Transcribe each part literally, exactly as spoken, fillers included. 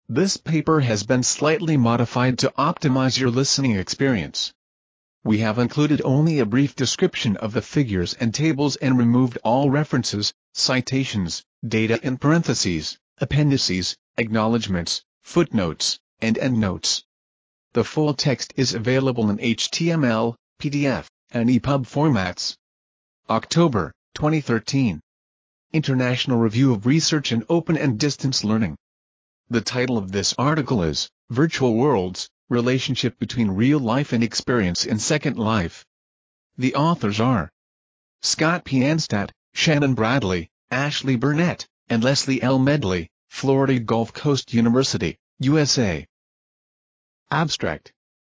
This paper has been slightly modified to optimize your listening experience. We have included only a brief description of the figures and tables and removed all references, citations, data in parentheses, appendices, acknowledgements, footnotes, and endnotes. The full text is available in H T M L, P D F, and E P U B formats. October, twenty thirteen. International Review of Research in Open and Distance Learning. The title of this article is, Virtual Worlds, Relationship Between Real Life and Experience in Second Life. The authors are Scott P. Anstadt, Shannon Bradley, Ashley Burnett, and Leslie L. Medley, Florida Gulf Coast University, U S A. Abstract.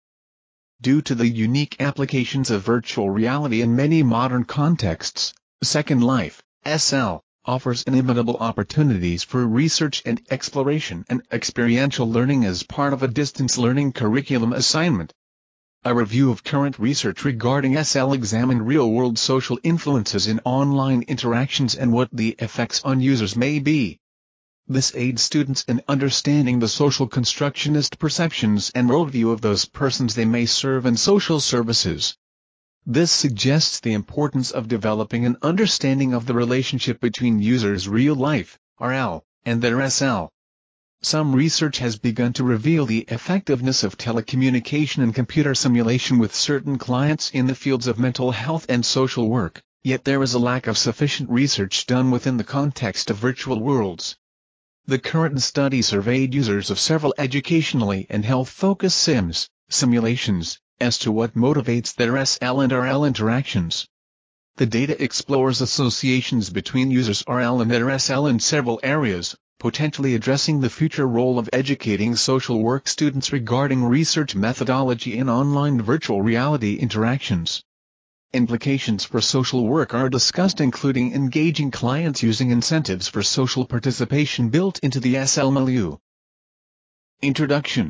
Due to the unique applications of virtual reality in many modern contexts, Second Life, S L, offers inimitable opportunities for research and exploration and experiential learning as part of a distance learning curriculum assignment. A review of current research regarding S L examined real-world social influences in online interactions and what the effects on users may be. This aids students in understanding the social constructionist perceptions and worldview of those persons they may serve in social services. This suggests the importance of developing an understanding of the relationship between users' real life, R L, and their S L. Some research has begun to reveal the effectiveness of telecommunication and computer simulation with certain clients in the fields of mental health and social work, yet there is a lack of sufficient research done within the context of virtual worlds. The current study surveyed users of several educationally and health-focused sims, simulations, as to what motivates their S L and R L interactions. The data explores associations between users' R L and their S L in several areas, potentially addressing the future role of educating social work students regarding research methodology in online virtual reality interactions. Implications for social work are discussed, including engaging clients using incentives for social participation built into the S L milieu. Introduction.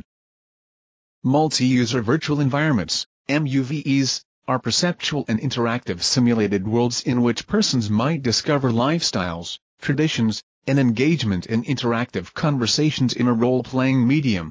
Multi-user virtual environments, M U V Es, are perceptual and interactive simulated worlds in which persons might discover lifestyles, traditions, and engagement in interactive conversations in a role-playing medium.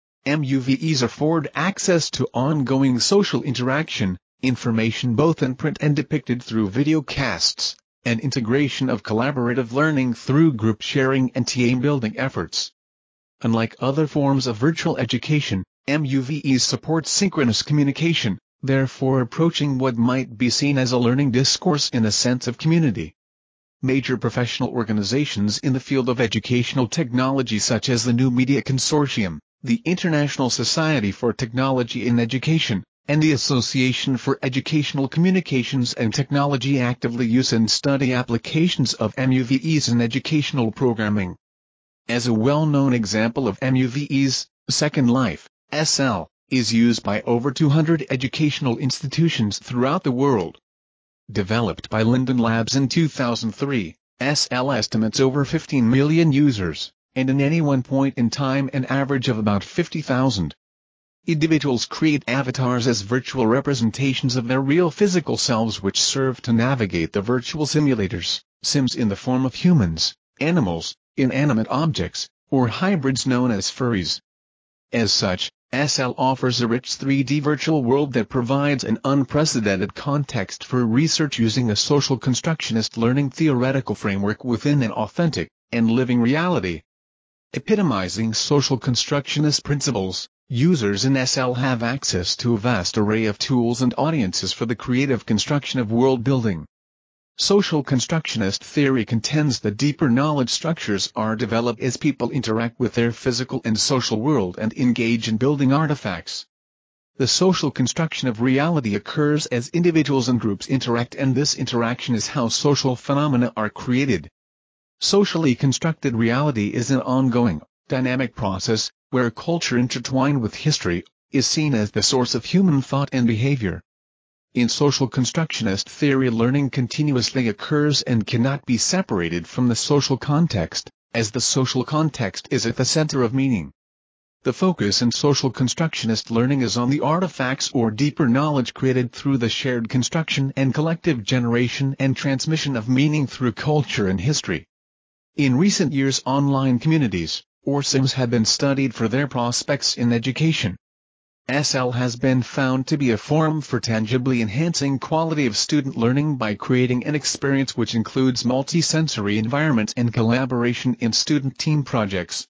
M U V Es afford access to ongoing social interaction, information both in print and depicted through videocasts, and integration of collaborative learning through group sharing and team-building efforts. Unlike other forms of virtual education, M U V Es support synchronous communication, therefore approaching what might be seen as a learning discourse in a sense of community. Major professional organizations in the field of educational technology such as the New Media Consortium, the International Society for Technology in Education, and the Association for Educational Communications and Technology actively use and study applications of M U V Es in educational programming. As a well-known example of M U V Es, Second Life, S L, is used by over two hundred educational institutions throughout the world. Developed by Linden Labs in two thousand three, S L estimates over fifteen million users, and in any one point in time an average of about fifty thousand. Individuals create avatars as virtual representations of their real physical selves which serve to navigate the virtual simulators, sims in the form of humans, animals, inanimate objects, or hybrids known as furries. As such, S L offers a rich three D virtual world that provides an unprecedented context for research using a social constructionist learning theoretical framework within an authentic and living reality. Epitomizing social constructionist principles, users in S L have access to a vast array of tools and audiences for the creative construction of world building. Social constructionist theory contends that deeper knowledge structures are developed as people interact with their physical and social world and engage in building artifacts. The social construction of reality occurs as individuals and groups interact, and this interaction is how social phenomena are created. Socially constructed reality is an ongoing, dynamic process, where culture intertwined with history is seen as the source of human thought and behavior. In social constructionist theory, learning continuously occurs and cannot be separated from the social context, as the social context is at the center of meaning. The focus in social constructionist learning is on the artifacts or deeper knowledge created through the shared construction and collective generation and transmission of meaning through culture and history. In recent years, online communities, or SIMS have been studied for their prospects in education. S L has been found to be a forum for tangibly enhancing quality of student learning by creating an experience which includes multi-sensory environments and collaboration in student team projects.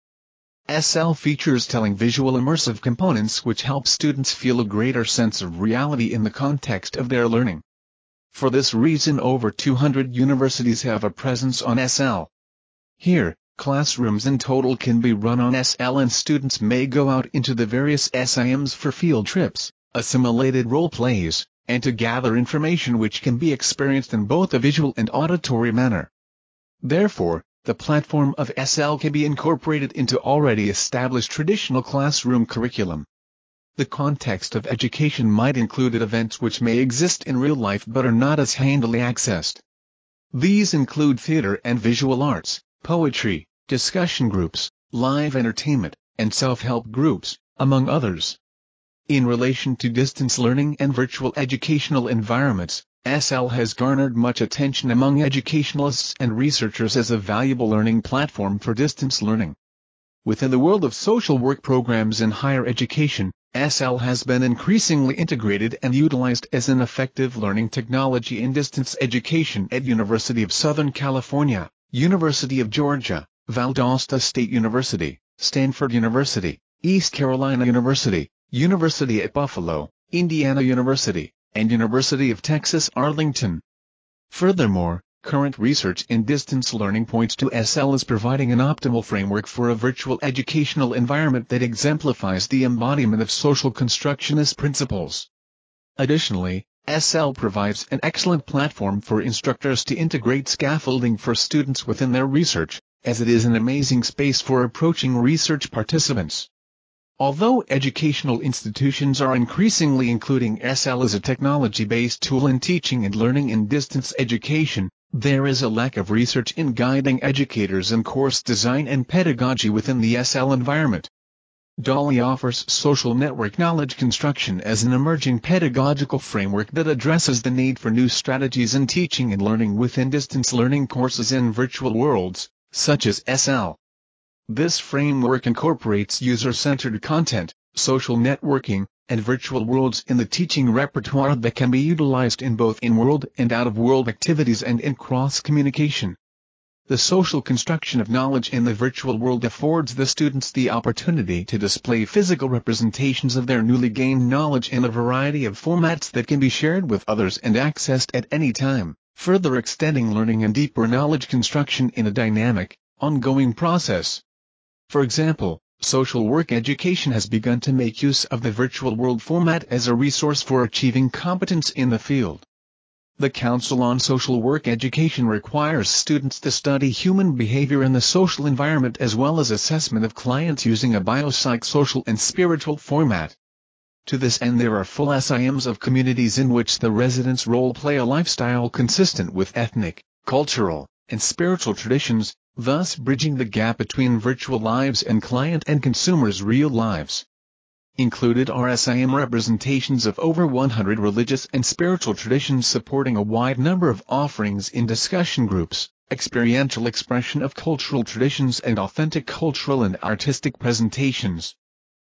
S L features telling visual immersive components which help students feel a greater sense of reality in the context of their learning. For this reason, over two hundred universities have a presence on S L. Here, classrooms in total can be run on S L, and students may go out into the various S I Ms for field trips, assimilated role plays, and to gather information which can be experienced in both a visual and auditory manner. Therefore, the platform of S L can be incorporated into already established traditional classroom curriculum. The context of education might include events which may exist in real life but are not as handily accessed. These include theater and visual arts, poetry, discussion groups, live entertainment, and self-help groups, among others. In relation to distance learning and virtual educational environments, S L has garnered much attention among educationalists and researchers as a valuable learning platform for distance learning. Within the world of social work programs in higher education, S L has been increasingly integrated and utilized as an effective learning technology in distance education at University of Southern California, University of Georgia, Valdosta State University, Stanford University, East Carolina University, University at Buffalo, Indiana University, and University of Texas Arlington. Furthermore, current research in distance learning points to S L as providing an optimal framework for a virtual educational environment that exemplifies the embodiment of social constructionist principles. Additionally, S L provides an excellent platform for instructors to integrate scaffolding for students within their research, as it is an amazing space for approaching research participants. Although educational institutions are increasingly including S L as a technology-based tool in teaching and learning in distance education, there is a lack of research in guiding educators in course design and pedagogy within the S L environment. DALI offers social network knowledge construction as an emerging pedagogical framework that addresses the need for new strategies in teaching and learning within distance learning courses in virtual worlds, such as S L. This framework incorporates user-centered content, social networking, and virtual worlds in the teaching repertoire that can be utilized in both in-world and out-of-world activities and in cross-communication. The social construction of knowledge in the virtual world affords the students the opportunity to display physical representations of their newly gained knowledge in a variety of formats that can be shared with others and accessed at any time, further extending learning and deeper knowledge construction in a dynamic, ongoing process. For example, social work education has begun to make use of the virtual world format as a resource for achieving competence in the field. The Council on Social Work Education requires students to study human behavior in the social environment as well as assessment of clients using a biopsychosocial and spiritual format. To this end, there are full S I Ms of communities in which the residents role-play a lifestyle consistent with ethnic, cultural, and spiritual traditions, thus bridging the gap between virtual lives and client and consumers' real lives. Included are S I M representations of over one hundred religious and spiritual traditions supporting a wide number of offerings in discussion groups, experiential expression of cultural traditions and authentic cultural and artistic presentations.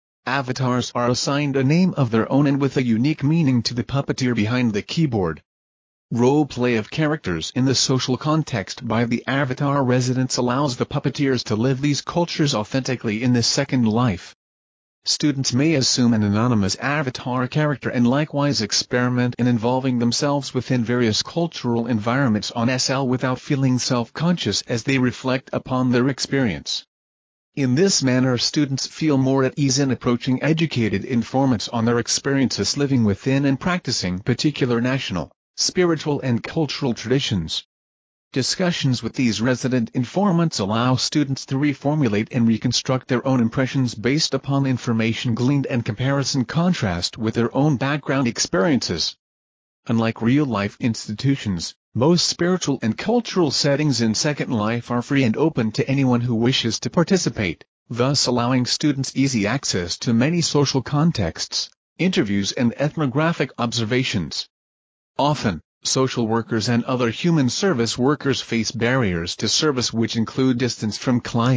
Avatars are assigned a name of their own and with a unique meaning to the puppeteer behind the keyboard. Role-play of characters in the social context by the avatar residents allows the puppeteers to live these cultures authentically in the second life. Students may assume an anonymous avatar character and likewise experiment in involving themselves within various cultural environments on S L without feeling self-conscious as they reflect upon their experience. In this manner, students feel more at ease in approaching educated informants on their experiences living within and practicing particular national, spiritual and cultural traditions. Discussions with these resident informants allow students to reformulate and reconstruct their own impressions based upon information gleaned and comparison contrast with their own background experiences. Unlike real-life institutions, most spiritual and cultural settings in Second Life are free and open to anyone who wishes to participate, thus allowing students easy access to many social contexts, interviews and ethnographic observations. Often, social workers and other human service workers face barriers to service which include distance from clients,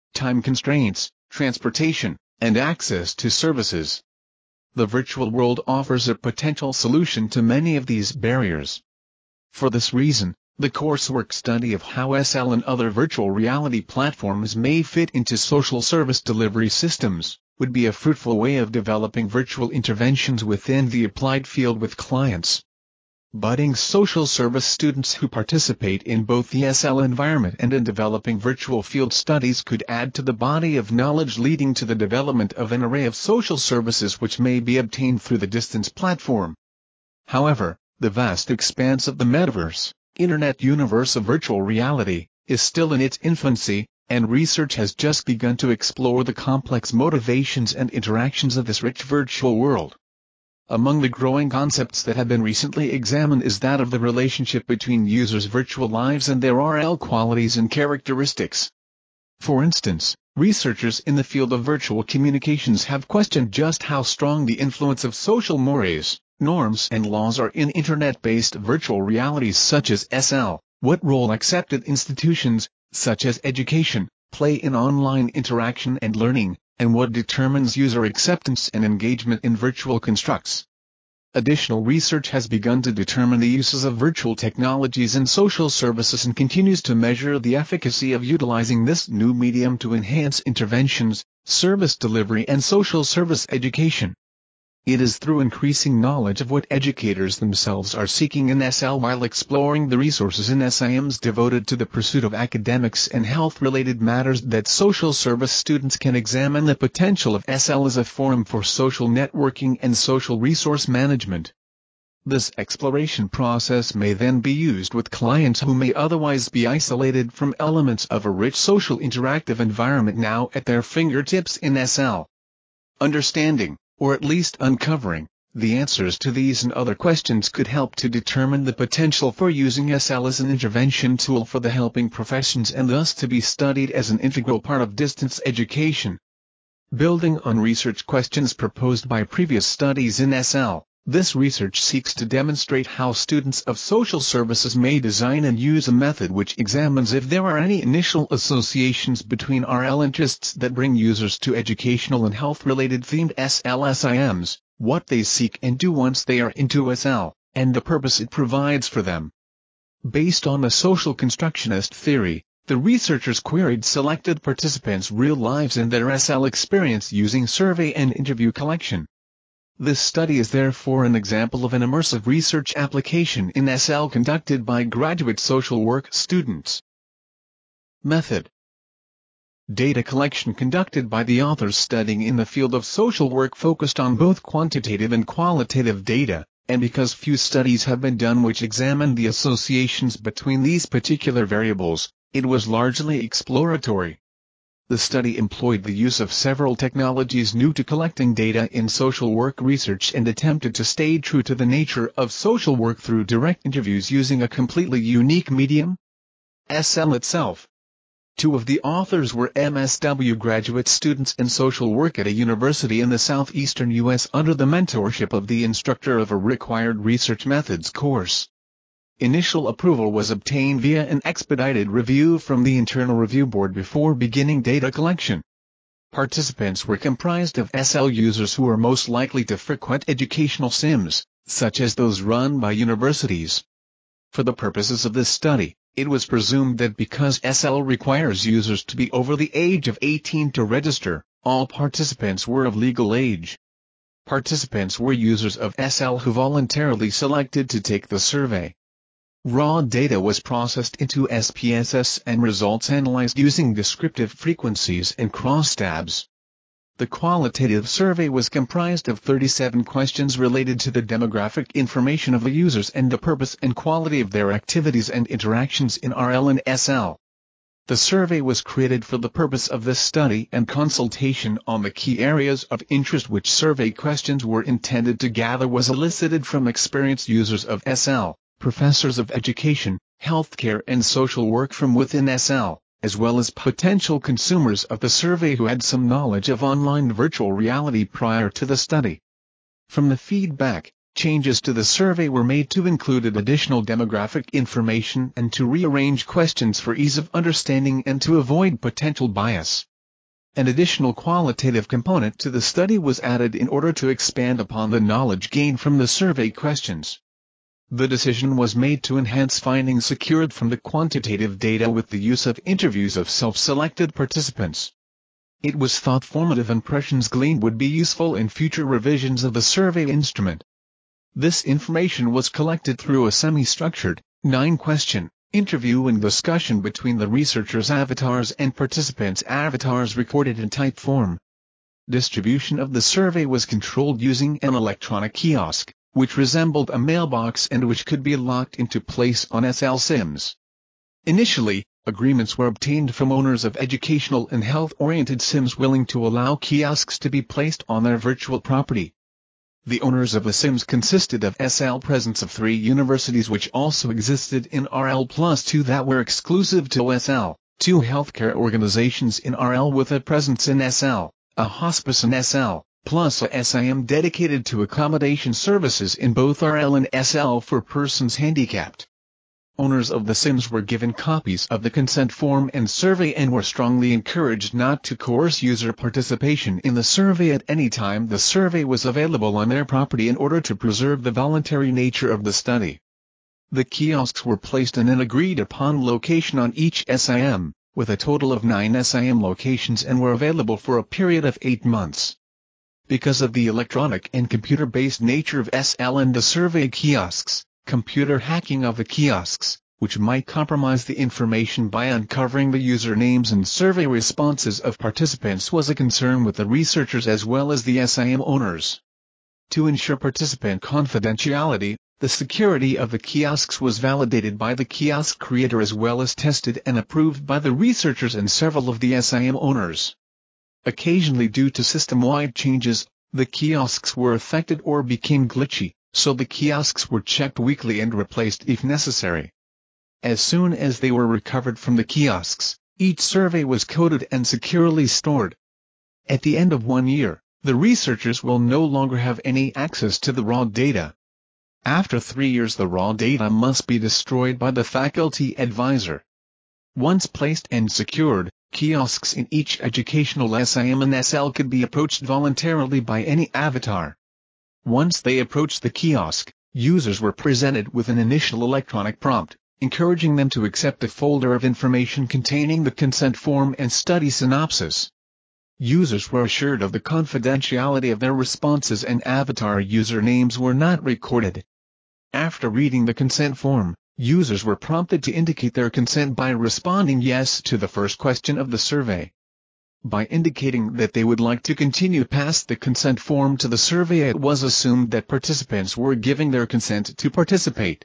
time constraints, transportation, and access to services. The virtual world offers a potential solution to many of these barriers. For this reason, the coursework study of how S L and other virtual reality platforms may fit into social service delivery systems would be a fruitful way of developing virtual interventions within the applied field with clients. Budding social service students who participate in both the S L environment and in developing virtual field studies could add to the body of knowledge leading to the development of an array of social services which may be obtained through the distance platform. However, the vast expanse of the metaverse, internet universe of virtual reality, is still in its infancy, and research has just begun to explore the complex motivations and interactions of this rich virtual world. Among the growing concepts that have been recently examined is that of the relationship between users' virtual lives and their R L qualities and characteristics. For instance, researchers in the field of virtual communications have questioned just how strong the influence of social mores, norms and laws are in internet-based virtual realities such as S L, what role accepted institutions, such as education, play in online interaction and learning, and what determines user acceptance and engagement in virtual constructs. Additional research has begun to determine the uses of virtual technologies in social services and continues to measure the efficacy of utilizing this new medium to enhance interventions, service delivery and social service education. It is through increasing knowledge of what educators themselves are seeking in S L while exploring the resources in S I Ms devoted to the pursuit of academics and health-related matters that social service students can examine the potential of S L as a forum for social networking and social resource management. This exploration process may then be used with clients who may otherwise be isolated from elements of a rich social interactive environment now at their fingertips in S L. Understanding, or at least uncovering, the answers to these and other questions could help to determine the potential for using S L as an intervention tool for the helping professions and thus to be studied as an integral part of distance education. Building on research questions proposed by previous studies in S L, this research seeks to demonstrate how students of social services may design and use a method which examines if there are any initial associations between R L interests that bring users to educational and health-related themed S L S I Ms, what they seek and do once they are into S L, and the purpose it provides for them. Based on a social constructionist theory, the researchers queried selected participants' real lives and their S L experience using survey and interview collection. This study is therefore an example of an immersive research application in S L conducted by graduate social work students. Method: data collection conducted by the authors studying in the field of social work focused on both quantitative and qualitative data, and because few studies have been done which examine the associations between these particular variables, it was largely exploratory. The study employed the use of several technologies new to collecting data in social work research and attempted to stay true to the nature of social work through direct interviews using a completely unique medium, S L itself. Two of the authors were M S W graduate students in social work at a university in the southeastern U S under the mentorship of the instructor of a required research methods course. Initial approval was obtained via an expedited review from the Internal Review Board before beginning data collection. Participants were comprised of S L users who are most likely to frequent educational sims, such as those run by universities. For the purposes of this study, it was presumed that because S L requires users to be over the age of eighteen to register, all participants were of legal age. Participants were users of S L who voluntarily selected to take the survey. Raw data was processed into S P S S and results analyzed using descriptive frequencies and crosstabs. The qualitative survey was comprised of thirty-seven questions related to the demographic information of the users and the purpose and quality of their activities and interactions in R L and S L. The survey was created for the purpose of this study and consultation on the key areas of interest which survey questions were intended to gather was elicited from experienced users of S L, professors of education, healthcare and social work from within S L, as well as potential consumers of the survey who had some knowledge of online virtual reality prior to the study. From the feedback, changes to the survey were made to include additional demographic information and to rearrange questions for ease of understanding and to avoid potential bias. An additional qualitative component to the study was added in order to expand upon the knowledge gained from the survey questions. The decision was made to enhance findings secured from the quantitative data with the use of interviews of self-selected participants. It was thought formative impressions gleaned would be useful in future revisions of the survey instrument. This information was collected through a semi-structured, nine-question, interview and discussion between the researchers' avatars and participants' avatars recorded in type form. Distribution of the survey was controlled using an electronic kiosk, which resembled a mailbox and which could be locked into place on S L SIMs. Initially, agreements were obtained from owners of educational and health-oriented SIMs willing to allow kiosks to be placed on their virtual property. The owners of the SIMs consisted of S L presence of three universities which also existed in R L plus two that were exclusive to S L, two healthcare organizations in R L with a presence in S L, a hospice in S L, plus a S I M dedicated to accommodation services in both R L and S L for persons handicapped. Owners of the SIMs were given copies of the consent form and survey and were strongly encouraged not to coerce user participation in the survey at any time the survey was available on their property in order to preserve the voluntary nature of the study. The kiosks were placed in an agreed-upon location on each S I M, with a total of nine S I M locations and were available for a period of eight months. Because of the electronic and computer-based nature of S L and the survey kiosks, computer hacking of the kiosks, which might compromise the information by uncovering the usernames and survey responses of participants was a concern with the researchers as well as the S I M owners. To ensure participant confidentiality, the security of the kiosks was validated by the kiosk creator as well as tested and approved by the researchers and several of the S I M owners. Occasionally due to system-wide changes, the kiosks were affected or became glitchy, so the kiosks were checked weekly and replaced if necessary. As soon as they were recovered from the kiosks, each survey was coded and securely stored. At the end of one year, the researchers will no longer have any access to the raw data. After three years the raw data must be destroyed by the faculty advisor. Once placed and secured, kiosks in each educational S I M and S L could be approached voluntarily by any avatar. Once they approached the kiosk, users were presented with an initial electronic prompt, encouraging them to accept a folder of information containing the consent form and study synopsis. Users were assured of the confidentiality of their responses and avatar usernames were not recorded. After reading the consent form, users were prompted to indicate their consent by responding yes to the first question of the survey. By indicating that they would like to continue past the consent form to the survey, it was assumed that participants were giving their consent to participate.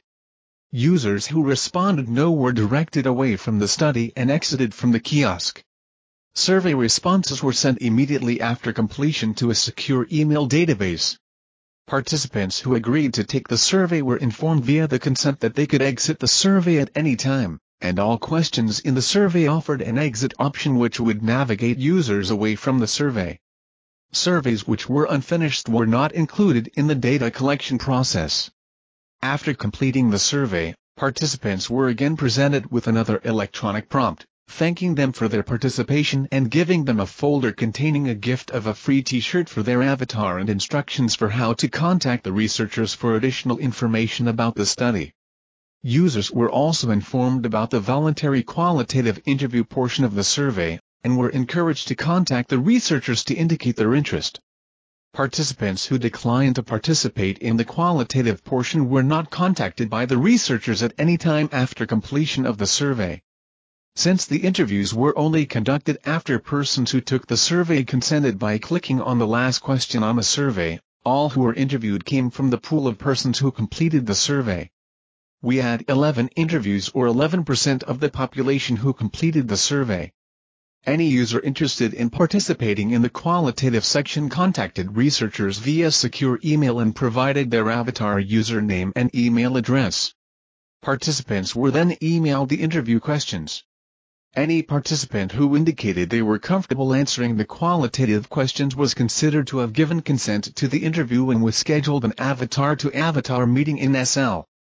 Users who responded no were directed away from the study and exited from the kiosk. Survey responses were sent immediately after completion to a secure email database. Participants who agreed to take the survey were informed via the consent that they could exit the survey at any time, and all questions in the survey offered an exit option which would navigate users away from the survey. Surveys which were unfinished were not included in the data collection process. After completing the survey, participants were again presented with another electronic prompt, thanking them for their participation and giving them a folder containing a gift of a free t-shirt for their avatar and instructions for how to contact the researchers for additional information about the study. Users were also informed about the voluntary qualitative interview portion of the survey, and were encouraged to contact the researchers to indicate their interest. Participants who declined to participate in the qualitative portion were not contacted by the researchers at any time after completion of the survey. Since the interviews were only conducted after persons who took the survey consented by clicking on the last question on the survey, all who were interviewed came from the pool of persons who completed the survey. We had eleven interviews or eleven percent of the population who completed the survey. Any user interested in participating in the qualitative section contacted researchers via secure email and provided their avatar username and email address. Participants were then emailed the interview questions. Any participant who indicated they were comfortable answering the qualitative questions was considered to have given consent to the interview and was scheduled an avatar-to-avatar meeting in S L.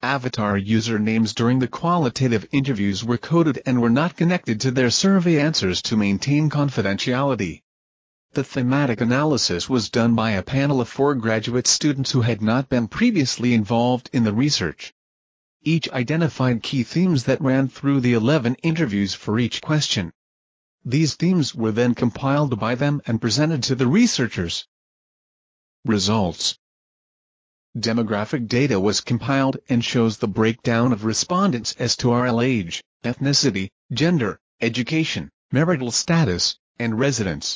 Avatar usernames during the qualitative interviews were coded and were not connected to their survey answers to maintain confidentiality. The thematic analysis was done by a panel of four graduate students who had not been previously involved in the research. Each identified key themes that ran through the eleven interviews for each question. These themes were then compiled by them and presented to the researchers. Results. Demographic data was compiled and shows the breakdown of respondents as to R L age, ethnicity, gender, education, marital status, and residence.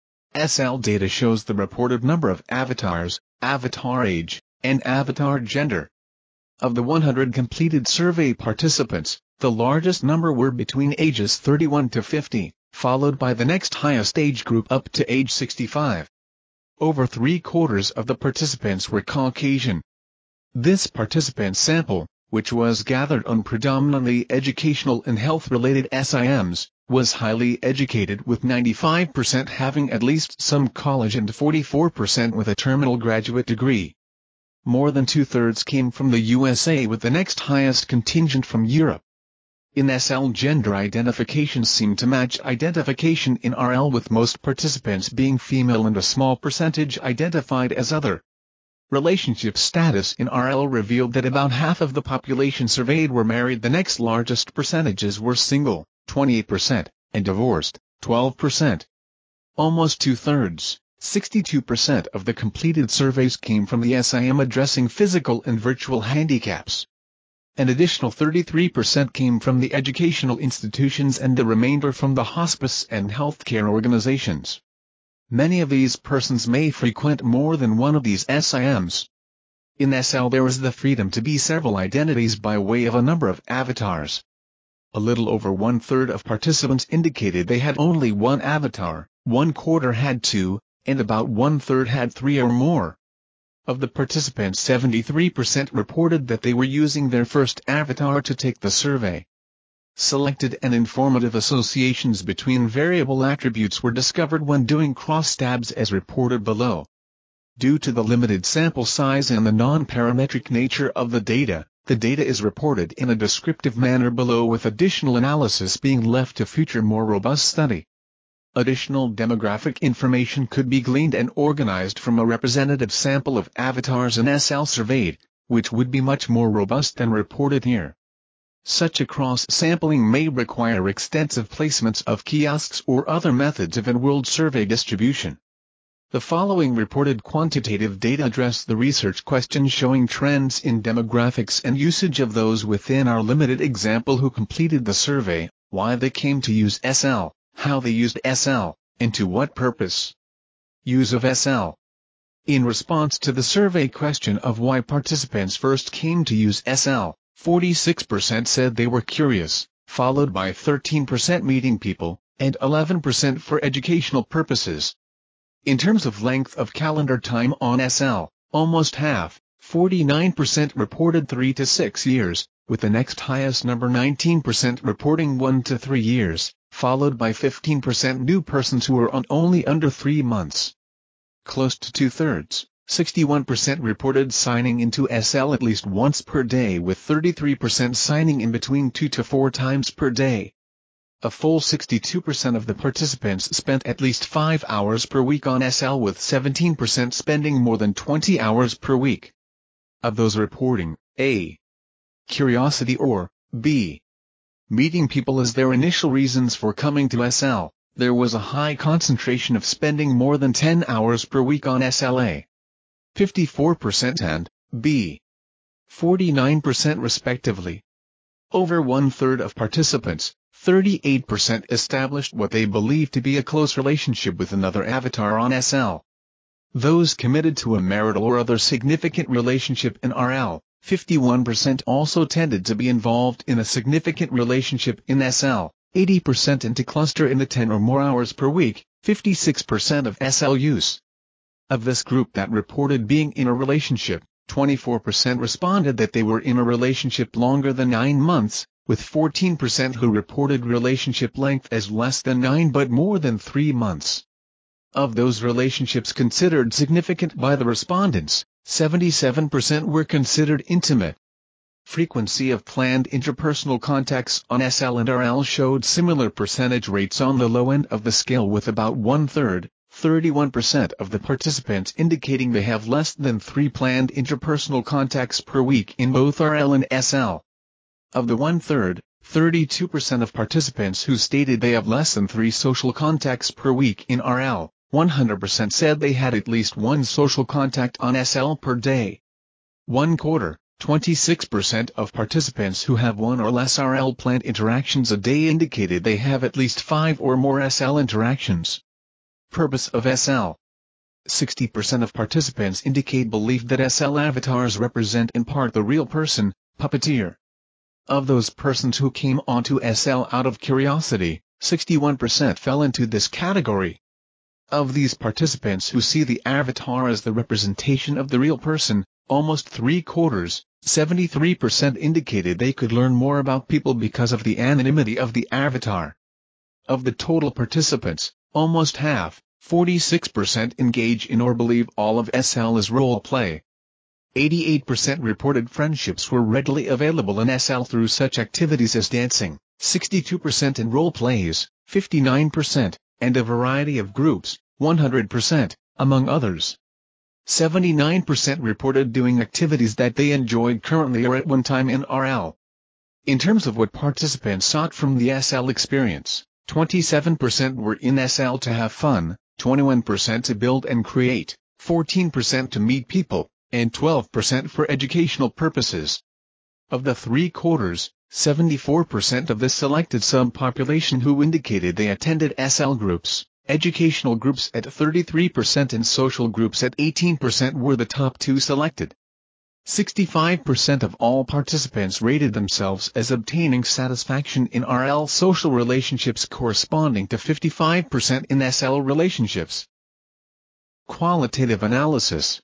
S L data shows the reported number of avatars, avatar age, and avatar gender. Of the one hundred completed survey participants, the largest number were between ages thirty-one to fifty, followed by the next highest age group up to age sixty-five. Over three-quarters of the participants were Caucasian. This participant sample, which was gathered on predominantly educational and health-related S I Ms, was highly educated, with ninety-five percent having at least some college and forty-four percent with a terminal graduate degree. More than two-thirds came from the U S A, with the next highest contingent from Europe. In S L, gender identification seemed to match identification in R L, with most participants being female and a small percentage identified as other. Relationship status in R L revealed that about half of the population surveyed were married. The next largest percentages were single, twenty-eight percent, and divorced, twelve percent. Almost two-thirds, sixty-two percent of the completed surveys came from the S I M addressing physical and virtual handicaps. An additional thirty-three percent came from the educational institutions and the remainder from the hospice and healthcare organizations. Many of these persons may frequent more than one of these S I Ms. In S L there is the freedom to be several identities by way of a number of avatars. A little over one-third of participants indicated they had only one avatar, one-quarter had two, and about one-third had three or more. Of the participants, seventy-three percent reported that they were using their first avatar to take the survey. Selected and informative associations between variable attributes were discovered when doing cross-stabs as reported below. Due to the limited sample size and the non-parametric nature of the data, the data is reported in a descriptive manner below, with additional analysis being left to future more robust study. Additional demographic information could be gleaned and organized from a representative sample of avatars in S L surveyed, which would be much more robust than reported here. Such a cross-sampling may require extensive placements of kiosks or other methods of in-world survey distribution. The following reported quantitative data address the research questions showing trends in demographics and usage of those within our limited example who completed the survey, why they came to use S L, how they used S L, and to what purpose. Use of S L. In response to the survey question of why participants first came to use S L, forty-six percent said they were curious, followed by thirteen percent meeting people, and eleven percent for educational purposes. In terms of length of calendar time on S L, almost half, forty-nine percent reported three to six years, with the next highest number nineteen percent reporting one to three years, followed by fifteen percent new persons who were on only under three months. Close to two-thirds, sixty-one percent reported signing into S L at least once per day, with thirty-three percent signing in between two to four times per day. A full sixty-two percent of the participants spent at least five hours per week on S L, with seventeen percent spending more than twenty hours per week. Of those reporting A. curiosity or B. meeting people as their initial reasons for coming to S L, there was a high concentration of spending more than ten hours per week on S L A. fifty-four percent and B. forty-nine percent respectively. Over one-third of participants, thirty-eight percent, established what they believe to be a close relationship with another avatar on S L. Those committed to a marital or other significant relationship in R L, fifty-one percent, also tended to be involved in a significant relationship in S L, eighty percent, and to cluster in the ten or more hours per week, fifty-six percent of S L use. Of this group that reported being in a relationship, twenty-four percent responded that they were in a relationship longer than nine months, with fourteen percent who reported relationship length as less than nine but more than three months. Of those relationships considered significant by the respondents, seventy-seven percent were considered intimate. Frequency of planned interpersonal contacts on S L and R L showed similar percentage rates on the low end of the scale, with about one-third, thirty-one percent of the participants indicating they have less than three planned interpersonal contacts per week in both R L and S L. Of the one-third, thirty-two percent of participants who stated they have less than three social contacts per week in R L, one hundred percent said they had at least one social contact on S L per day. One quarter, twenty-six percent of participants who have one or less R L planned interactions a day indicated they have at least five or more S L interactions. Purpose of S L. sixty percent of participants indicate belief that S L avatars represent in part the real person, puppeteer. Of those persons who came onto S L out of curiosity, sixty-one percent fell into this category. Of these participants who see the avatar as the representation of the real person, almost three-quarters, seventy-three percent indicated they could learn more about people because of the anonymity of the avatar. Of the total participants, almost half, forty-six percent engage in or believe all of S L is role play. eighty-eight percent reported friendships were readily available in S L through such activities as dancing, sixty-two percent in role plays, fifty-nine percent, and a variety of groups, one hundred percent, among others. seventy-nine percent reported doing activities that they enjoyed currently or at one time in R L. In terms of what participants sought from the S L experience, twenty-seven percent were in S L to have fun, twenty-one percent to build and create, fourteen percent to meet people, and twelve percent for educational purposes. Of the three quarters, seventy-four percent of the selected subpopulation who indicated they attended S L groups, educational groups at thirty-three percent and social groups at eighteen percent were the top two selected. sixty-five percent of all participants rated themselves as obtaining satisfaction in R L social relationships, corresponding to fifty-five percent in S L relationships. Qualitative analysis.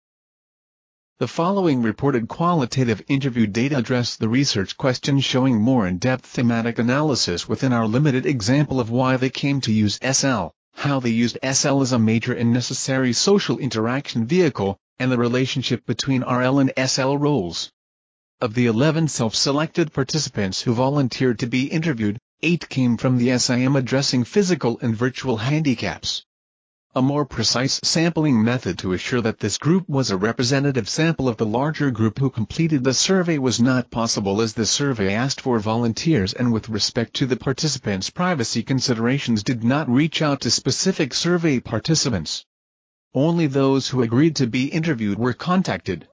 The following reported qualitative interview data address the research questions, showing more in-depth thematic analysis within our limited example of why they came to use S L, how they used S L as a major and necessary social interaction vehicle, and the relationship between R L and S L roles. Of the eleven self-selected participants who volunteered to be interviewed, eight came from the S I M addressing physical and virtual handicaps. A more precise sampling method to assure that this group was a representative sample of the larger group who completed the survey was not possible, as the survey asked for volunteers and with respect to the participants' privacy considerations did not reach out to specific survey participants. Only those who agreed to be interviewed were contacted.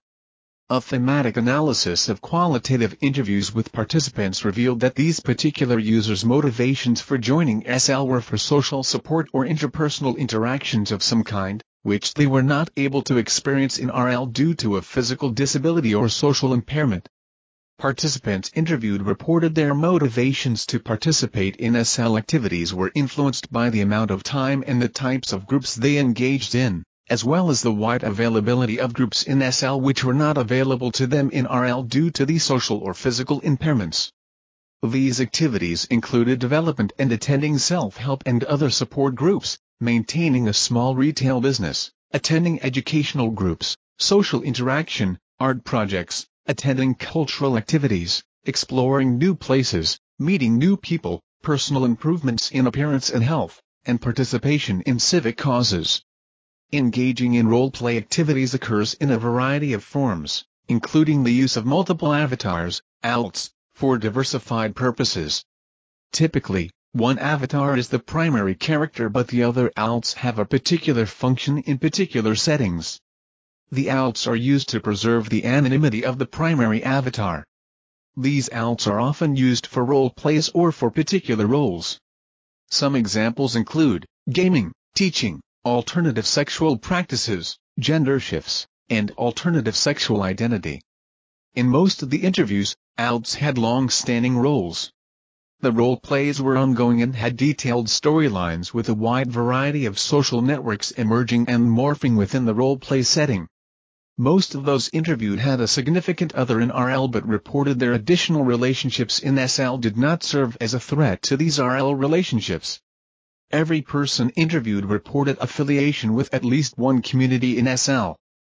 A thematic analysis of qualitative interviews with participants revealed that these particular users' motivations for joining S L were for social support or interpersonal interactions of some kind, which they were not able to experience in R L due to a physical disability or social impairment. Participants interviewed reported their motivations to participate in S L activities were influenced by the amount of time and the types of groups they engaged in, as well as the wide availability of groups in S L which were not available to them in R L due to the social or physical impairments. These activities included development and attending self-help and other support groups, maintaining a small retail business, attending educational groups, social interaction, art projects, attending cultural activities, exploring new places, meeting new people, personal improvements in appearance and health, and participation in civic causes. Engaging in role-play activities occurs in a variety of forms, including the use of multiple avatars, alts, for diversified purposes. Typically, one avatar is the primary character but the other alts have a particular function in particular settings. The alts are used to preserve the anonymity of the primary avatar. These alts are often used for role plays or for particular roles. Some examples include gaming, teaching, alternative sexual practices, gender shifts, and alternative sexual identity. In most of the interviews, alts had long-standing roles. The role plays were ongoing and had detailed storylines with a wide variety of social networks emerging and morphing within the role play setting. Most of those interviewed had a significant other in R L but reported their additional relationships in S L did not serve as a threat to these R L relationships. Every person interviewed reported affiliation with at least one community in S L.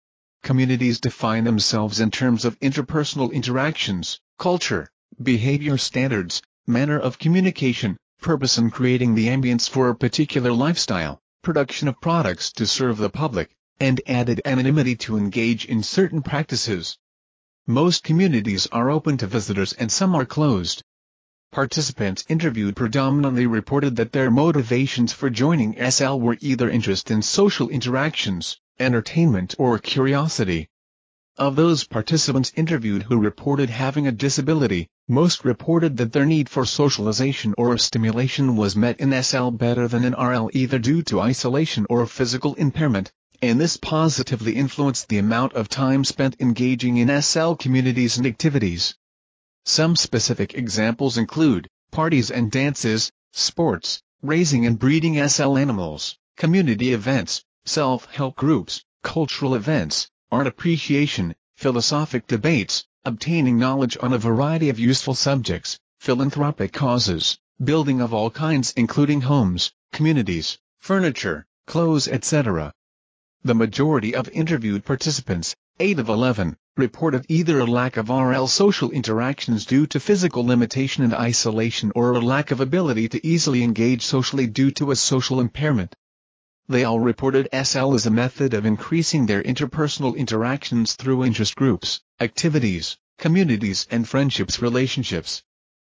communities define themselves in terms of interpersonal interactions, culture, behavior standards, manner of communication, purpose in creating the ambience for a particular lifestyle, production of products to serve the public, and added anonymity to engage in certain practices. Most communities are open to visitors and some are closed. Participants interviewed predominantly reported that their motivations for joining S L were either interest in social interactions, entertainment or curiosity. Of those participants interviewed who reported having a disability, most reported that their need for socialization or stimulation was met in S L better than in R L either due to isolation or physical impairment, and this positively influenced the amount of time spent engaging in S L communities and activities. Some specific examples include parties and dances, sports, raising and breeding S L animals, community events, self-help groups, cultural events, art appreciation, philosophic debates, obtaining knowledge on a variety of useful subjects, philanthropic causes, building of all kinds including homes, communities, furniture, clothes, et cetera. The majority of interviewed participants, eight of eleven, reported either a lack of R L social interactions due to physical limitation and isolation or a lack of ability to easily engage socially due to a social impairment. They all reported S L as a method of increasing their interpersonal interactions through interest groups, activities, communities and friendships relationships.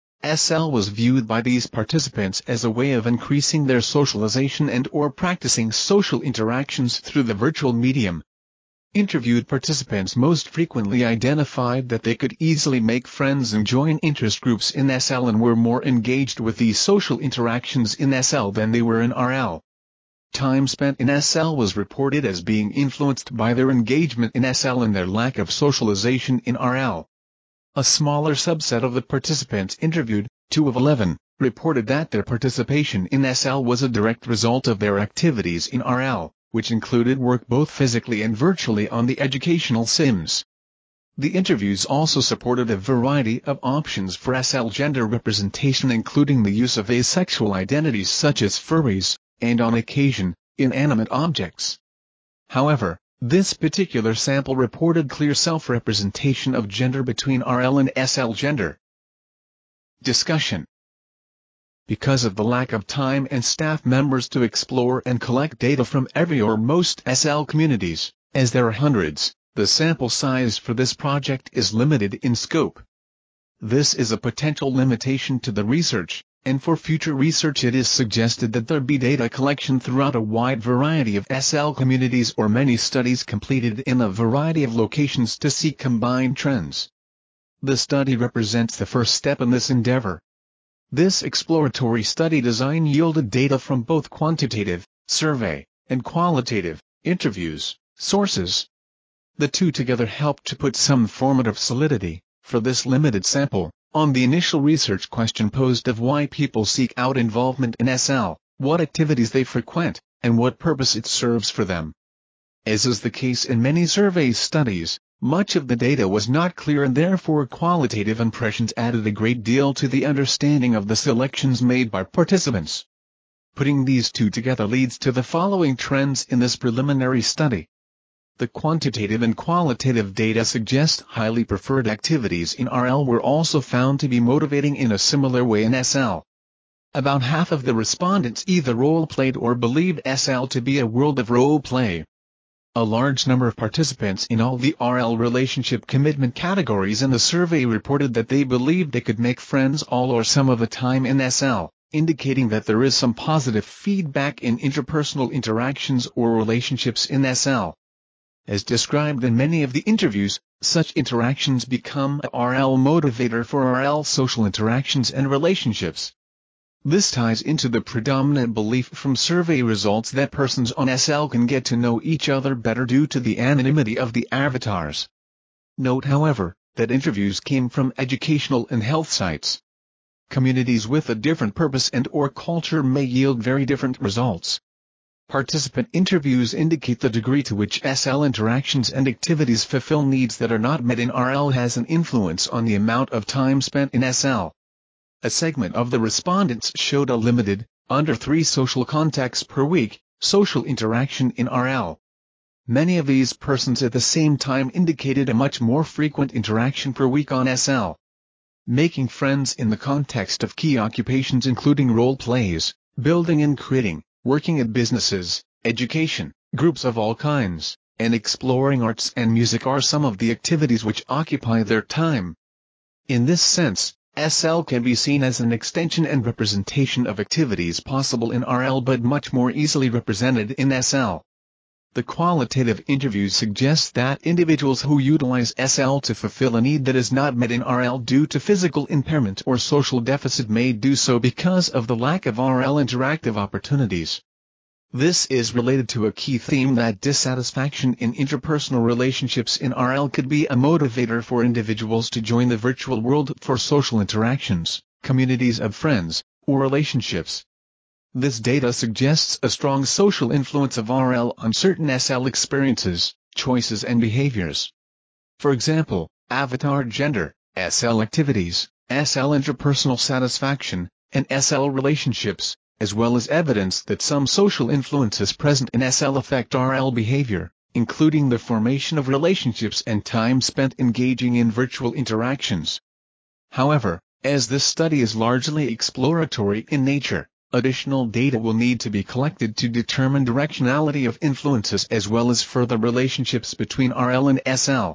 S L was viewed by these participants as a way of increasing their socialization and or practicing social interactions through the virtual medium. Interviewed participants most frequently identified that they could easily make friends and join interest groups in S L and were more engaged with these social interactions in S L than they were in R L. Time spent in S L was reported as being influenced by their engagement in S L and their lack of socialization in R L. A smaller subset of the participants interviewed, two of eleven, reported that their participation in S L was a direct result of their activities in R L, which included work both physically and virtually on the educational sims. The interviews also supported a variety of options for S L gender representation including the use of asexual identities such as furries, and on occasion, inanimate objects. However, this particular sample reported clear self-representation of gender between R L and S L gender. Discussion. Because of the lack of time and staff members to explore and collect data from every or most S L communities, as there are hundreds, the sample size for this project is limited in scope. This is a potential limitation to the research, and for future research it is suggested that there be data collection throughout a wide variety of S L communities or many studies completed in a variety of locations to see combined trends. The study represents the first step in this endeavor. This exploratory study design yielded data from both quantitative, survey, and qualitative, interviews, sources. The two together helped to put some formative solidity, for this limited sample, on the initial research question posed of why people seek out involvement in S L, what activities they frequent, and what purpose it serves for them. As is the case in many survey studies, much of the data was not clear and therefore qualitative impressions added a great deal to the understanding of the selections made by participants. Putting these two together leads to the following trends in this preliminary study. The quantitative and qualitative data suggest highly preferred activities in R L were also found to be motivating in a similar way in S L. About half of the respondents either role-played or believed S L to be a world of role-play. A large number of participants in all the R L relationship commitment categories in the survey reported that they believed they could make friends all or some of the time in S L, indicating that there is some positive feedback in interpersonal interactions or relationships in S L. As described in many of the interviews, such interactions become a R L motivator for R L social interactions and relationships. This ties into the predominant belief from survey results that persons on S L can get to know each other better due to the anonymity of the avatars. Note, however, that interviews came from educational and health sites. Communities with a different purpose and or culture may yield very different results. Participant interviews indicate the degree to which S L interactions and activities fulfill needs that are not met in R L has an influence on the amount of time spent in S L. A segment of the respondents showed a limited, under three social contacts per week, social interaction in R L. Many of these persons at the same time indicated a much more frequent interaction per week on S L. Making friends in the context of key occupations including role plays, building and creating, working at businesses, education, groups of all kinds, and exploring arts and music are some of the activities which occupy their time. In this sense, S L can be seen as an extension and representation of activities possible in R L but much more easily represented in S L. The qualitative interview suggests that individuals who utilize S L to fulfill a need that is not met in R L due to physical impairment or social deficit may do so because of the lack of R L interactive opportunities. This is related to a key theme that dissatisfaction in interpersonal relationships in R L could be a motivator for individuals to join the virtual world for social interactions, communities of friends, or relationships. This data suggests a strong social influence of R L on certain S L experiences, choices and behaviors. For example, avatar gender, S L activities, S L interpersonal satisfaction, and S L relationships, as well as evidence that some social influences present in S L affect R L behavior, including the formation of relationships and time spent engaging in virtual interactions. However, as this study is largely exploratory in nature, additional data will need to be collected to determine directionality of influences as well as further relationships between R L and S L.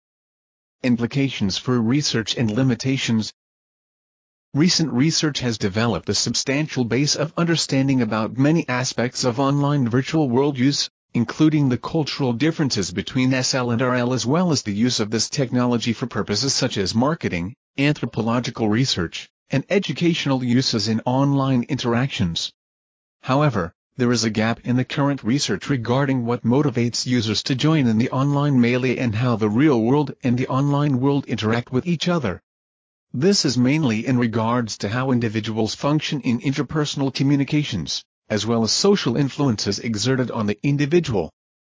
Implications for research and limitations. Recent research has developed a substantial base of understanding about many aspects of online virtual world use, including the cultural differences between S L and R L as well as the use of this technology for purposes such as marketing, anthropological research, and educational uses in online interactions. However, there is a gap in the current research regarding what motivates users to join in the online melee and how the real world and the online world interact with each other. This is mainly in regards to how individuals function in interpersonal communications, as well as social influences exerted on the individual.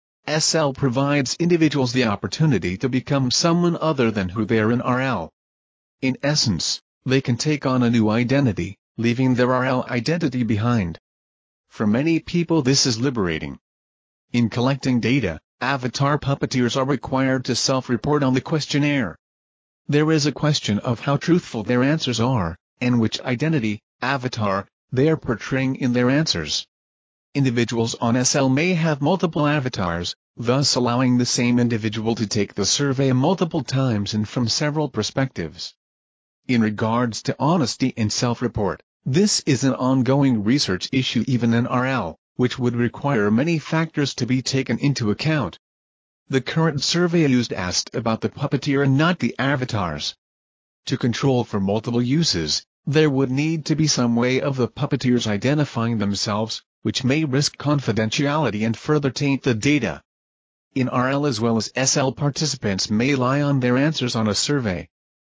S L provides individuals the opportunity to become someone other than who they are in R L. In essence, they can take on a new identity, leaving their R L identity behind. For many people this is liberating. In collecting data, avatar puppeteers are required to self-report on the questionnaire. There is a question of how truthful their answers are, and which identity, avatar, they are portraying in their answers. Individuals on S L may have multiple avatars, thus allowing the same individual to take the survey multiple times and from several perspectives. In regards to honesty and self-report, this is an ongoing research issue even in R L, which would require many factors to be taken into account. The current survey used asked about the puppeteer and not the avatars. To control for multiple uses, there would need to be some way of the puppeteers identifying themselves, which may risk confidentiality and further taint the data. In R L as well as S L, participants may lie on their answers on a survey.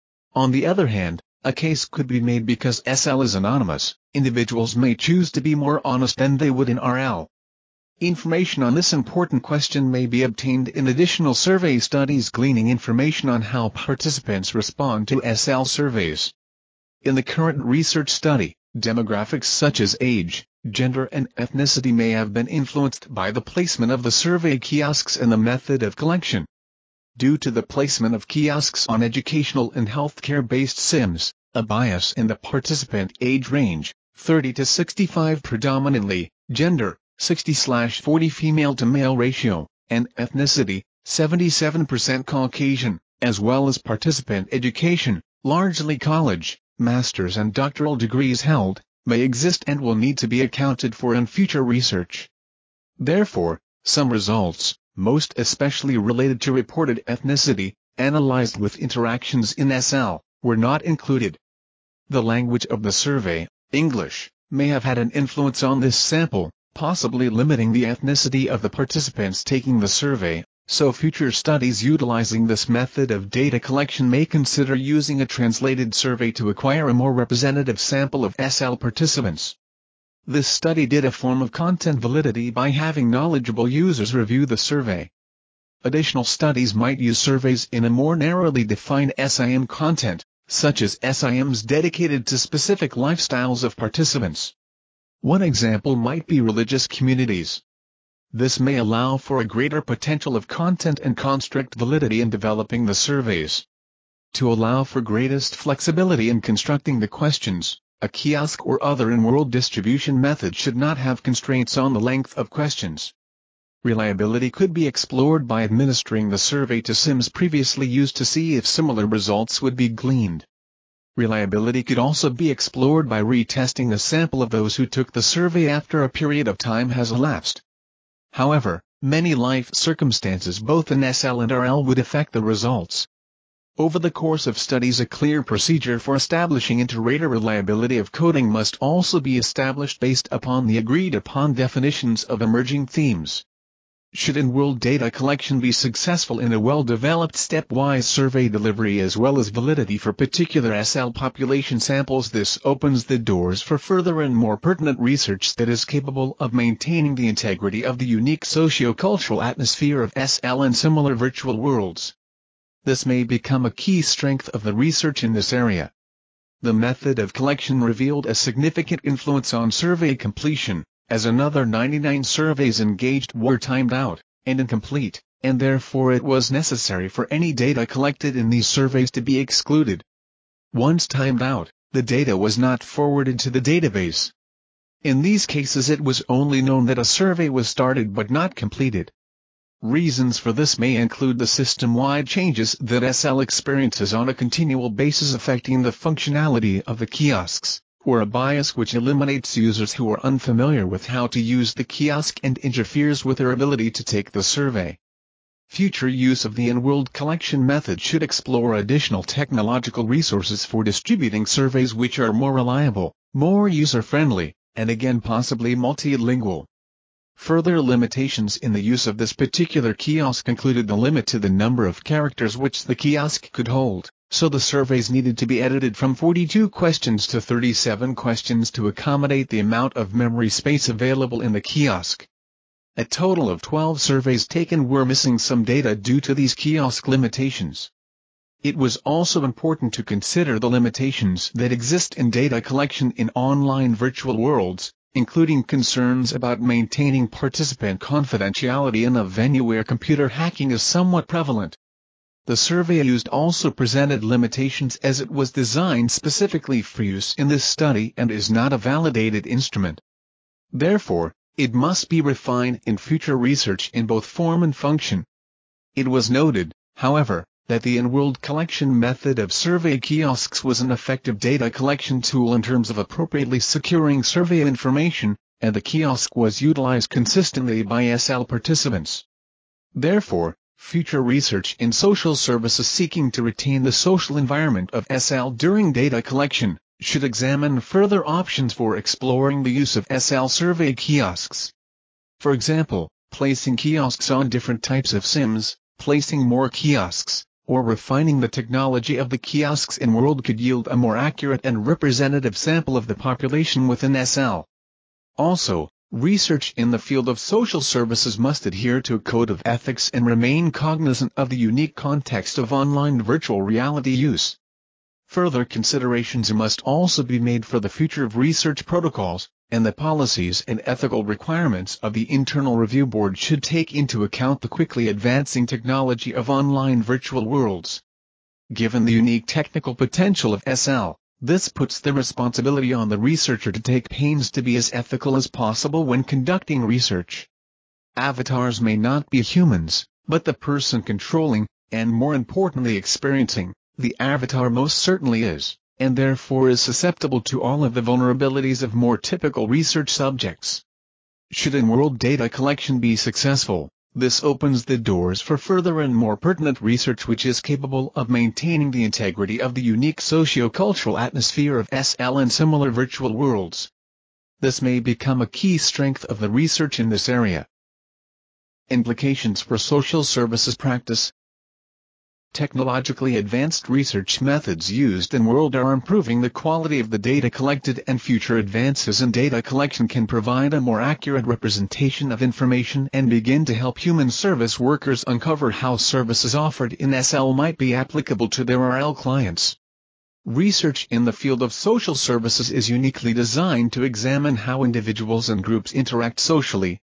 On the other hand, a case could be made because S L is anonymous, individuals may choose to be more honest than they would in R L. Information on this important question may be obtained in additional survey studies gleaning information on how participants respond to S L surveys. In the current research study, demographics such as age, gender and ethnicity may have been influenced by the placement of the survey kiosks and the method of collection. Due to the placement of kiosks on educational and healthcare-based sims, a bias in the participant age range, thirty to sixty-five predominantly, gender, sixty to forty female to male ratio, and ethnicity, seventy-seven percent Caucasian, as well as participant education, largely college, master's and doctoral degrees held, may exist and will need to be accounted for in future research. Therefore, some results, most especially related to reported ethnicity, analyzed with interactions in S L, were not included. The language of the survey, English, may have had an influence on this sample, possibly limiting the ethnicity of the participants taking the survey, so future studies utilizing this method of data collection may consider using a translated survey to acquire a more representative sample of S L participants. This study did a form of content validity by having knowledgeable users review the survey. Additional studies might use surveys in a more narrowly defined S I M content, such as S I Ms dedicated to specific lifestyles of participants. One example might be religious communities. This may allow for a greater potential of content and construct validity in developing the surveys. To allow for greatest flexibility in constructing the questions, a kiosk or other in-world distribution method should not have constraints on the length of questions. Reliability could be explored by administering the survey to sims previously used to see if similar results would be gleaned. Reliability could also be explored by retesting a sample of those who took the survey after a period of time has elapsed. However, many life circumstances both in S L and R L would affect the results. Over the course of studies, a clear procedure for establishing inter-rater reliability of coding must also be established based upon the agreed-upon definitions of emerging themes. Should in-world data collection be successful in a well-developed stepwise survey delivery as well as validity for particular S L population samples, this opens the doors for further and more pertinent research that is capable of maintaining the integrity of the unique socio-cultural atmosphere of S L and similar virtual worlds. This may become a key strength of the research in this area. The method of collection revealed a significant influence on survey completion, as another ninety-nine surveys engaged were timed out and incomplete, and therefore it was necessary for any data collected in these surveys to be excluded. Once timed out, the data was not forwarded to the database. In these cases it was only known that a survey was started but not completed. Reasons for this may include the system-wide changes that S L experiences on a continual basis affecting the functionality of the kiosks, or a bias which eliminates users who are unfamiliar with how to use the kiosk and interferes with their ability to take the survey. Future use of the in-world collection method should explore additional technological resources for distributing surveys which are more reliable, more user-friendly, and again possibly multilingual. Further limitations in the use of this particular kiosk included the limit to the number of characters which the kiosk could hold, so the surveys needed to be edited from forty-two questions to thirty-seven questions to accommodate the amount of memory space available in the kiosk. A total of twelve surveys taken were missing some data due to these kiosk limitations. It was also important to consider the limitations that exist in data collection in online virtual worlds, including concerns about maintaining participant confidentiality in a venue where computer hacking is somewhat prevalent. The survey used also presented limitations as it was designed specifically for use in this study and is not a validated instrument. Therefore, it must be refined in future research in both form and function. It was noted, however, that the in-world collection method of survey kiosks was an effective data collection tool in terms of appropriately securing survey information, and the kiosk was utilized consistently by S L participants. Therefore, future research in social services seeking to retain the social environment of S L during data collection should examine further options for exploring the use of S L survey kiosks. For example, placing kiosks on different types of sims, placing more kiosks, or refining the technology of the kiosks in world could yield a more accurate and representative sample of the population within S L. Also, research in the field of social services must adhere to a code of ethics and remain cognizant of the unique context of online virtual reality use. Further considerations must also be made for the future of research protocols, and the policies and ethical requirements of the Internal Review Board should take into account the quickly advancing technology of online virtual worlds. Given the unique technical potential of S L, this puts the responsibility on the researcher to take pains to be as ethical as possible when conducting research. Avatars may not be humans, but the person controlling, and more importantly experiencing, the avatar most certainly is, and therefore is susceptible to all of the vulnerabilities of more typical research subjects. Should in-world data collection be successful, this opens the doors for further and more pertinent research which is capable of maintaining the integrity of the unique socio-cultural atmosphere of S L and similar virtual worlds. This may become a key strength of the research in this area. Implications for social services practice. Technologically advanced research methods used in world are improving the quality of the data collected, and future advances in data collection can provide a more accurate representation of information and begin to help human service workers uncover how services offered in S L might be applicable to their R L clients. Research in the field of social services is uniquely designed to examine how individuals and groups interact socially,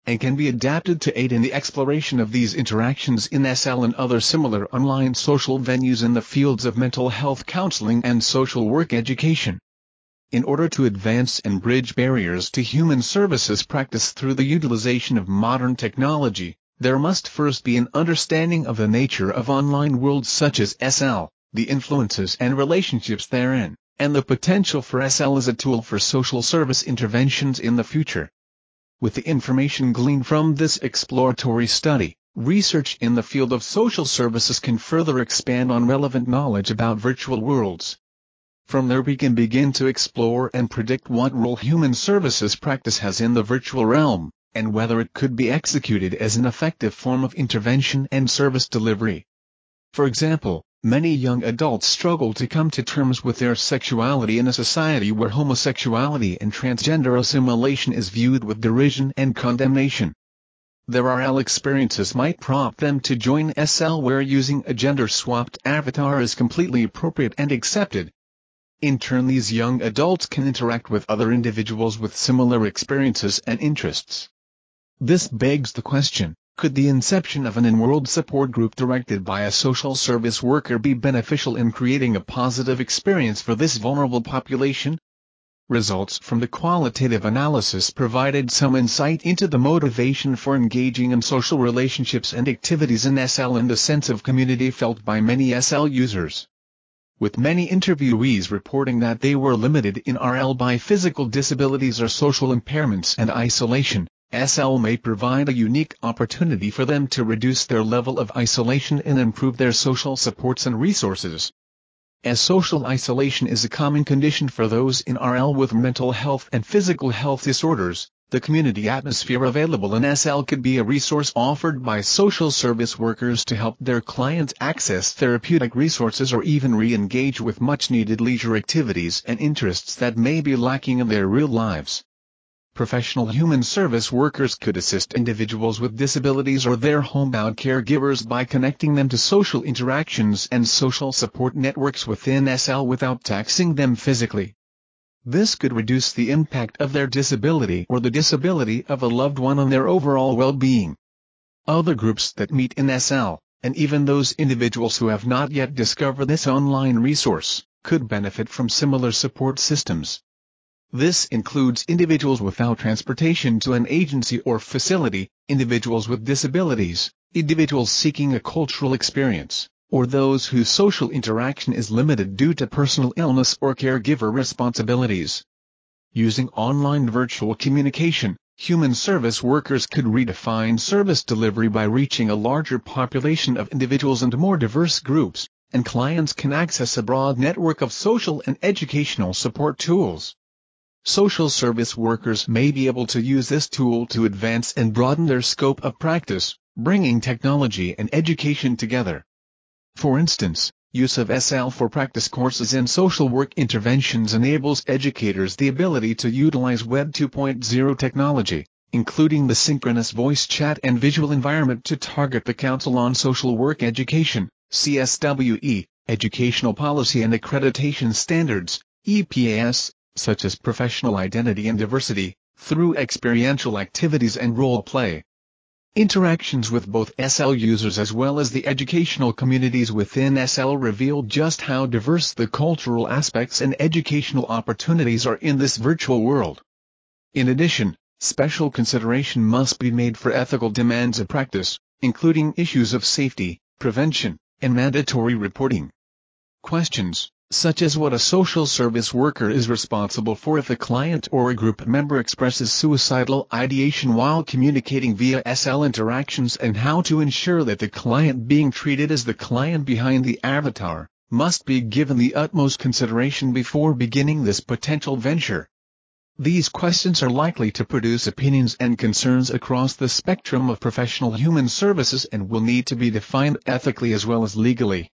and can be adapted to aid in the exploration of these interactions in S L and other similar online social venues in the fields of mental health counseling and social work education. In order to advance and bridge barriers to human services practice through the utilization of modern technology, there must first be an understanding of the nature of online worlds such as S L, the influences and relationships therein, and the potential for S L as a tool for social service interventions in the future. With the information gleaned from this exploratory study, research in the field of social services can further expand on relevant knowledge about virtual worlds. From there we can begin to explore and predict what role human services practice has in the virtual realm, and whether it could be executed as an effective form of intervention and service delivery. For example, many young adults struggle to come to terms with their sexuality in a society where homosexuality and transgender assimilation is viewed with derision and condemnation. Their R L experiences might prompt them to join S L where using a gender-swapped avatar is completely appropriate and accepted. In turn, these young adults can interact with other individuals with similar experiences and interests. This begs the question, could the inception of an in-world support group directed by a social service worker be beneficial in creating a positive experience for this vulnerable population? Results from the qualitative analysis provided some insight into the motivation for engaging in social relationships and activities in S L and the sense of community felt by many S L users. With many interviewees reporting that they were limited in R L by physical disabilities or social impairments and isolation, S L may provide a unique opportunity for them to reduce their level of isolation and improve their social supports and resources. As social isolation is a common condition for those in R L with mental health and physical health disorders, the community atmosphere available in S L could be a resource offered by social service workers to help their clients access therapeutic resources or even re-engage with much-needed leisure activities and interests that may be lacking in their real lives. Professional human service workers could assist individuals with disabilities or their homebound caregivers by connecting them to social interactions and social support networks within S L without taxing them physically. This could reduce the impact of their disability or the disability of a loved one on their overall well-being. Other groups that meet in S L, and even those individuals who have not yet discovered this online resource, could benefit from similar support systems. This includes individuals without transportation to an agency or facility, individuals with disabilities, individuals seeking a cultural experience, or those whose social interaction is limited due to personal illness or caregiver responsibilities. Using online virtual communication, human service workers could redefine service delivery by reaching a larger population of individuals and more diverse groups, and clients can access a broad network of social and educational support tools. Social service workers may be able to use this tool to advance and broaden their scope of practice, bringing technology and education together. For instance, use of S L for practice courses in social work interventions enables educators the ability to utilize Web two point oh technology, including the synchronous voice chat and visual environment to target the Council on Social Work Education, C S W E, Educational Policy and Accreditation Standards, E P A S, such as professional identity and diversity, through experiential activities and role play. Interactions with both S L users as well as the educational communities within S L reveal just how diverse the cultural aspects and educational opportunities are in this virtual world. In addition, special consideration must be made for ethical demands of practice, including issues of safety, prevention, and mandatory reporting. Questions, such as what a social service worker is responsible for if a client or a group member expresses suicidal ideation while communicating via S L interactions, and how to ensure that the client being treated as the client behind the avatar, must be given the utmost consideration before beginning this potential venture. These questions are likely to produce opinions and concerns across the spectrum of professional human services and will need to be defined ethically as well as legally.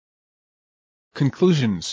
Conclusions.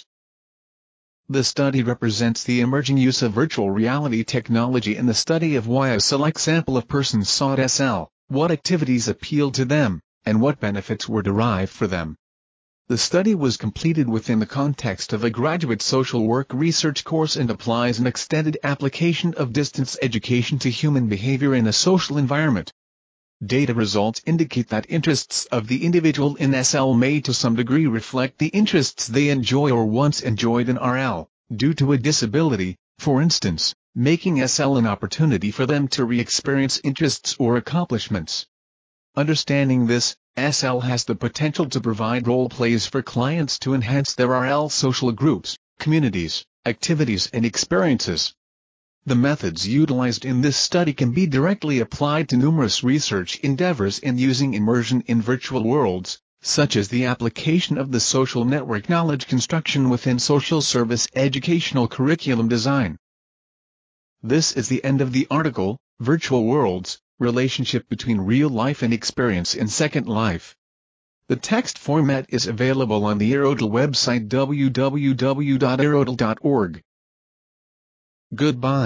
The study represents the emerging use of virtual reality technology in the study of why a select sample of persons sought S L, what activities appealed to them, and what benefits were derived for them. The study was completed within the context of a graduate social work research course and applies an extended application of distance education to human behavior in a social environment. Data results indicate that interests of the individual in S L may to some degree reflect the interests they enjoy or once enjoyed in R L, due to a disability, for instance, making S L an opportunity for them to re-experience interests or accomplishments. Understanding this, S L has the potential to provide role plays for clients to enhance their R L social groups, communities, activities and experiences. The methods utilized in this study can be directly applied to numerous research endeavors in using immersion in virtual worlds, such as the application of the social network knowledge construction within social service educational curriculum design. This is the end of the article, Virtual Worlds, Relationship between Real Life and Experience in Second Life. The text format is available on the Aerodel website w w w dot aerodel dot org. Goodbye.